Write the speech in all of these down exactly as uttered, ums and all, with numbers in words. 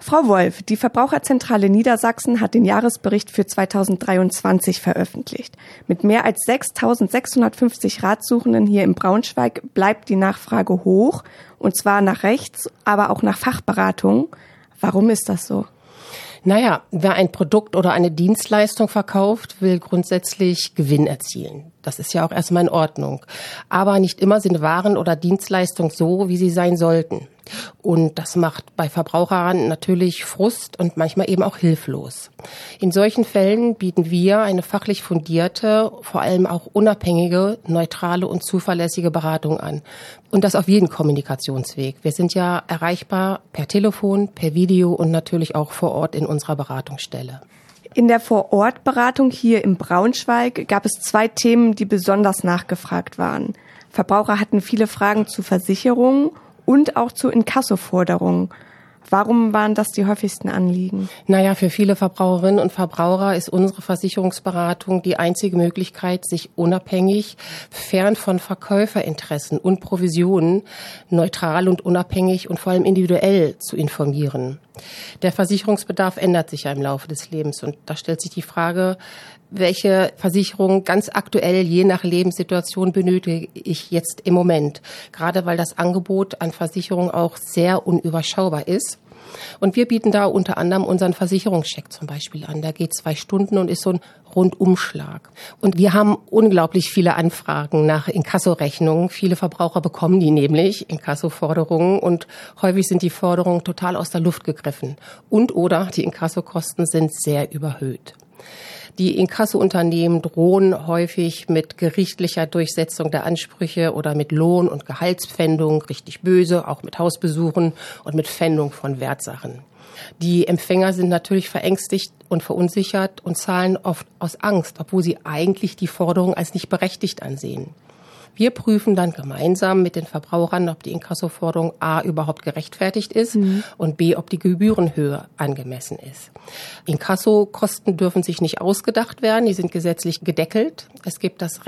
Frau Wolf, die Verbraucherzentrale Niedersachsen hat den Jahresbericht für zweitausenddreiundzwanzig veröffentlicht. Mit mehr als sechstausendsechshundertfünfzig Ratsuchenden hier in Braunschweig bleibt die Nachfrage hoch, und zwar nach Rechts, aber auch nach Fachberatung. Warum ist das so? Naja, wer ein Produkt oder eine Dienstleistung verkauft, will grundsätzlich Gewinn erzielen. Das ist ja auch erstmal in Ordnung. Aber nicht immer sind Waren oder Dienstleistungen so, wie sie sein sollten. Und das macht bei Verbrauchern natürlich Frust und manchmal eben auch hilflos. In solchen Fällen bieten wir eine fachlich fundierte, vor allem auch unabhängige, neutrale und zuverlässige Beratung an. Und das auf jeden Kommunikationsweg. Wir sind ja erreichbar per Telefon, per Video und natürlich auch vor Ort in unserer Beratungsstelle. In der Vor-Ort-Beratung hier in Braunschweig gab es zwei Themen, die besonders nachgefragt waren. Verbraucher hatten viele Fragen zu Versicherungen und auch zu Inkassoforderungen. Warum waren das die häufigsten Anliegen? Naja, für viele Verbraucherinnen und Verbraucher ist unsere Versicherungsberatung die einzige Möglichkeit, sich unabhängig, fern von Verkäuferinteressen und Provisionen, neutral und unabhängig und vor allem individuell zu informieren. Der Versicherungsbedarf ändert sich ja im Laufe des Lebens und da stellt sich die Frage, welche Versicherung ganz aktuell je nach Lebenssituation benötige ich jetzt im Moment. Gerade weil das Angebot an Versicherungen auch sehr unüberschaubar ist. Und wir bieten da unter anderem unseren Versicherungscheck zum Beispiel an. Der geht zwei Stunden und ist so ein Rundumschlag. Und wir haben unglaublich viele Anfragen nach Inkassorechnungen. Viele Verbraucher bekommen die nämlich, Inkassoforderungen. Und häufig sind die Forderungen total aus der Luft gegriffen. Und oder die Inkassokosten sind sehr überhöht. Die Inkassounternehmen drohen häufig mit gerichtlicher Durchsetzung der Ansprüche oder mit Lohn- und Gehaltspfändung, richtig böse, auch mit Hausbesuchen und mit Pfändung von Wertsachen. Die Empfänger sind natürlich verängstigt und verunsichert und zahlen oft aus Angst, obwohl sie eigentlich die Forderung als nicht berechtigt ansehen. Wir prüfen dann gemeinsam mit den Verbrauchern, ob die Inkassoforderung A überhaupt gerechtfertigt ist mhm. und B, ob die Gebührenhöhe angemessen ist. Inkassokosten dürfen sich nicht ausgedacht werden, die sind gesetzlich gedeckelt. Es gibt das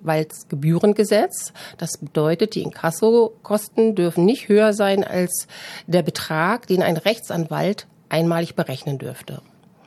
Rechtsanwaltsgebührengesetz. Das bedeutet, die Inkassokosten dürfen nicht höher sein als der Betrag, den ein Rechtsanwalt einmalig berechnen dürfte.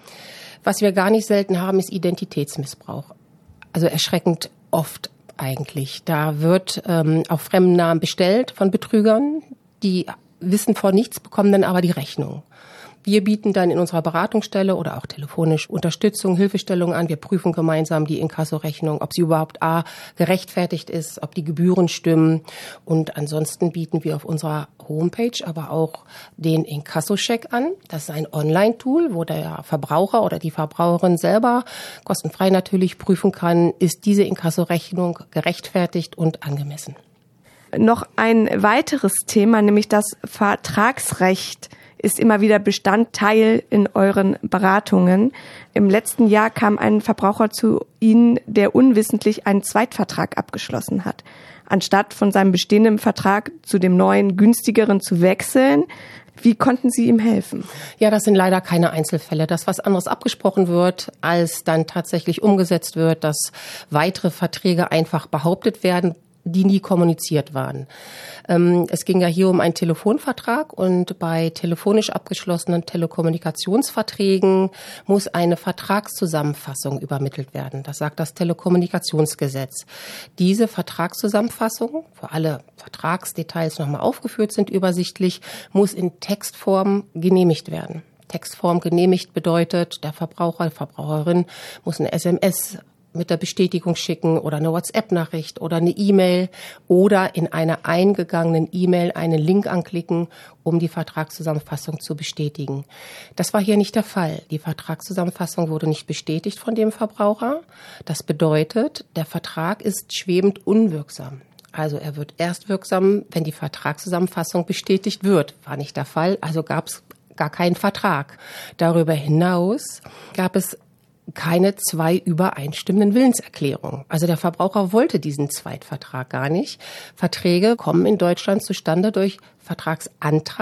Was wir gar nicht selten haben, ist Identitätsmissbrauch. Also erschreckend oft. Eigentlich. Da wird ähm, auf fremden Namen bestellt von Betrügern, die wissen vor nichts, bekommen dann aber die Rechnung. Wir bieten dann in unserer Beratungsstelle oder auch telefonisch Unterstützung, Hilfestellung an. Wir prüfen gemeinsam die Inkassorechnung, ob sie überhaupt A, gerechtfertigt ist, ob die Gebühren stimmen. Und ansonsten bieten wir auf unserer Homepage aber auch den Inkassocheck an. Das ist ein Online-Tool, wo der Verbraucher oder die Verbraucherin selber kostenfrei natürlich prüfen kann, ist diese Inkassorechnung gerechtfertigt und angemessen. Noch ein weiteres Thema, nämlich das Vertragsrecht, ist immer wieder Bestandteil in euren Beratungen. Im letzten Jahr kam ein Verbraucher zu Ihnen, der unwissentlich einen Zweitvertrag abgeschlossen hat. Anstatt von seinem bestehenden Vertrag zu dem neuen, günstigeren zu wechseln, wie konnten Sie ihm helfen? Ja, das sind leider keine Einzelfälle. Das, was anderes abgesprochen wird, als dann tatsächlich umgesetzt wird, dass weitere Verträge einfach behauptet werden, die nie kommuniziert waren. Ähm, es ging ja hier um einen Telefonvertrag und bei telefonisch abgeschlossenen Telekommunikationsverträgen muss eine Vertragszusammenfassung übermittelt werden. Das sagt das Telekommunikationsgesetz. Diese Vertragszusammenfassung, wo alle Vertragsdetails nochmal aufgeführt sind, übersichtlich, muss in Textform genehmigt werden. Textform genehmigt bedeutet, der Verbraucher, die Verbraucherin muss eine S M S mit der Bestätigung schicken oder eine WhatsApp-Nachricht oder eine E-Mail oder in einer eingegangenen E-Mail einen Link anklicken, um die Vertragszusammenfassung zu bestätigen. Das war hier nicht der Fall. Die Vertragszusammenfassung wurde nicht bestätigt von dem Verbraucher. Das bedeutet, der Vertrag ist schwebend unwirksam. Also er wird erst wirksam, wenn die Vertragszusammenfassung bestätigt wird. War nicht der Fall, also gab es gar keinen Vertrag. Darüber hinaus gab es keine zwei übereinstimmenden Willenserklärungen. Also der Verbraucher wollte diesen Zweitvertrag gar nicht. Verträge kommen in Deutschland zustande durch Vertragsantrag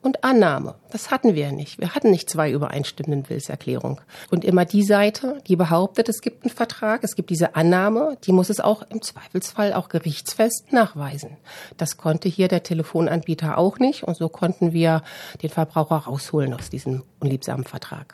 und Annahme. Das hatten wir nicht. Wir hatten nicht zwei übereinstimmenden Willenserklärungen. Und immer die Seite, die behauptet, es gibt einen Vertrag, es gibt diese Annahme, die muss es auch im Zweifelsfall auch gerichtsfest nachweisen. Das konnte hier der Telefonanbieter auch nicht und so konnten wir den Verbraucher rausholen aus diesem unliebsamen Vertrag.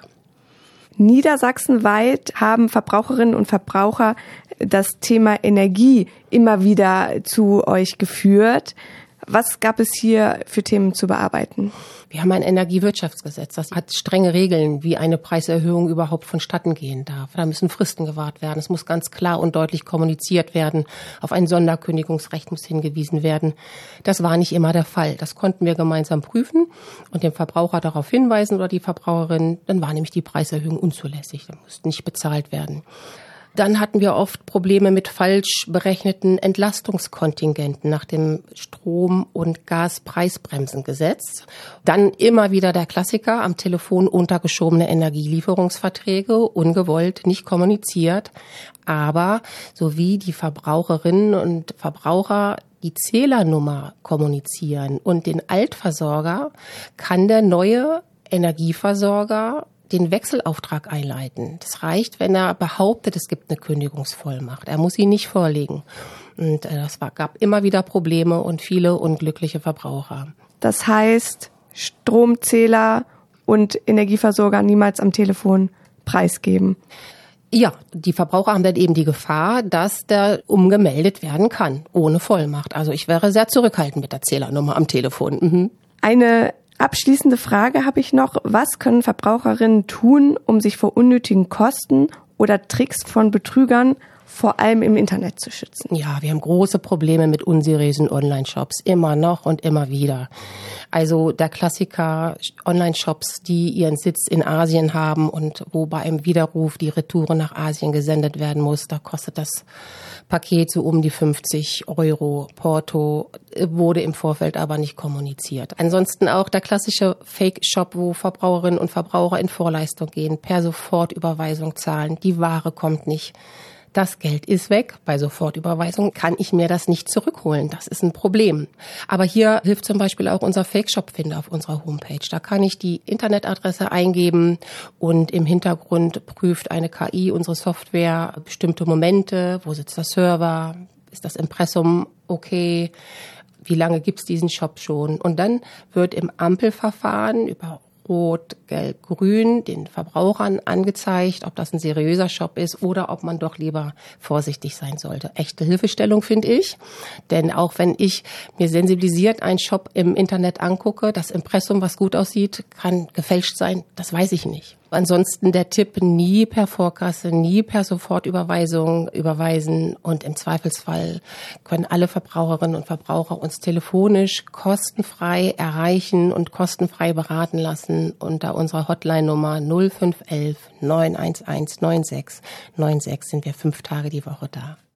Niedersachsenweit haben Verbraucherinnen und Verbraucher das Thema Energie immer wieder zu euch geführt. Was gab es hier für Themen zu bearbeiten? Wir haben ein Energiewirtschaftsgesetz, das hat strenge Regeln, wie eine Preiserhöhung überhaupt vonstatten gehen darf. Da müssen Fristen gewahrt werden. Es muss ganz klar und deutlich kommuniziert werden. Auf ein Sonderkündigungsrecht muss hingewiesen werden. Das war nicht immer der Fall. Das konnten wir gemeinsam prüfen und dem Verbraucher darauf hinweisen oder die Verbraucherin. Dann war nämlich die Preiserhöhung unzulässig. Da musste nicht bezahlt werden. Dann hatten wir oft Probleme mit falsch berechneten Entlastungskontingenten nach dem Strom- und Gaspreisbremsengesetz. Dann immer wieder der Klassiker am Telefon untergeschobene Energielieferungsverträge, ungewollt, nicht kommuniziert. Aber sowie die Verbraucherinnen und Verbraucher die Zählernummer kommunizieren und den Altversorger, kann der neue Energieversorger den Wechselauftrag einleiten. Das reicht, wenn er behauptet, es gibt eine Kündigungsvollmacht. Er muss ihn nicht vorlegen. Und das war, gab immer wieder Probleme und viele unglückliche Verbraucher. Das heißt, Stromzähler und Energieversorger niemals am Telefon preisgeben. Ja, die Verbraucher haben dann eben die Gefahr, dass der umgemeldet werden kann, ohne Vollmacht. Also ich wäre sehr zurückhaltend mit der Zählernummer am Telefon. Mhm. Eine abschließende Frage habe ich noch. Was können Verbraucherinnen tun, um sich vor unnötigen Kosten oder Tricks von Betrügern vor allem im Internet zu schützen? Ja, wir haben große Probleme mit unseriösen Online-Shops, immer noch und immer wieder. Also der Klassiker Online-Shops, die ihren Sitz in Asien haben und wo bei einem Widerruf die Retoure nach Asien gesendet werden muss, da kostet das Paket so um die fünfzig Euro. Porto wurde im Vorfeld aber nicht kommuniziert. Ansonsten auch der klassische Fake-Shop, wo Verbraucherinnen und Verbraucher in Vorleistung gehen, per Sofortüberweisung zahlen, die Ware kommt nicht. Das Geld ist weg. Bei Sofortüberweisung kann ich mir das nicht zurückholen. Das ist ein Problem. Aber hier hilft zum Beispiel auch unser Fake-Shop-Finder auf unserer Homepage. Da kann ich die Internetadresse eingeben und im Hintergrund prüft eine K I, unsere Software, bestimmte Momente. Wo sitzt der Server? Ist das Impressum okay? Wie lange gibt's diesen Shop schon? Und dann wird im Ampelverfahren über Rot, Gelb, Grün den Verbrauchern angezeigt, ob das ein seriöser Shop ist oder ob man doch lieber vorsichtig sein sollte. Echte Hilfestellung, finde ich. Denn auch wenn ich mir sensibilisiert einen Shop im Internet angucke, das Impressum, was gut aussieht, kann gefälscht sein, das weiß ich nicht. Ansonsten der Tipp, nie per Vorkasse, nie per Sofortüberweisung überweisen und im Zweifelsfall können alle Verbraucherinnen und Verbraucher uns telefonisch kostenfrei erreichen und kostenfrei beraten lassen unter unserer Hotline-Nummer null fünf eins eins neun eins eins neun sechs neun sechs sind wir fünf Tage die Woche da.